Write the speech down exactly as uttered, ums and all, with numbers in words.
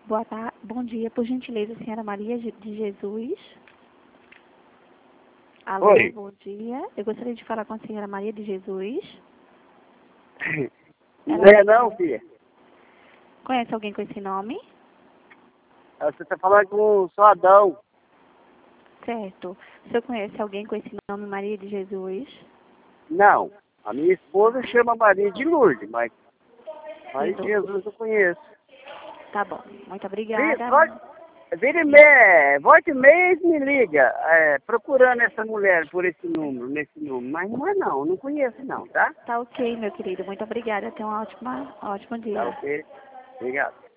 Boa tarde, bom dia, por gentileza, senhora Maria de Jesus. Alô, Oi. bom dia. Eu gostaria de falar com a senhora Maria de Jesus. Não Ela é não, filha. conhece alguém com esse nome? Você está falando com o seu Adão. Certo. O senhor conhece alguém com esse nome, Maria de Jesus? Não. A minha esposa chama Maria de Lourdes, mas Maria de Lourdes. Jesus eu conheço. Tá bom. Muito Vi- obrigada. volte- Vira e meia, volte e meia e me liga, é, procurando essa mulher por esse número, nesse número. Mas não é não, não conheço não, tá? Tá ok, meu querido. Muito obrigada. Tenha um ótimo, ótimo Tá dia. ok? Obrigado.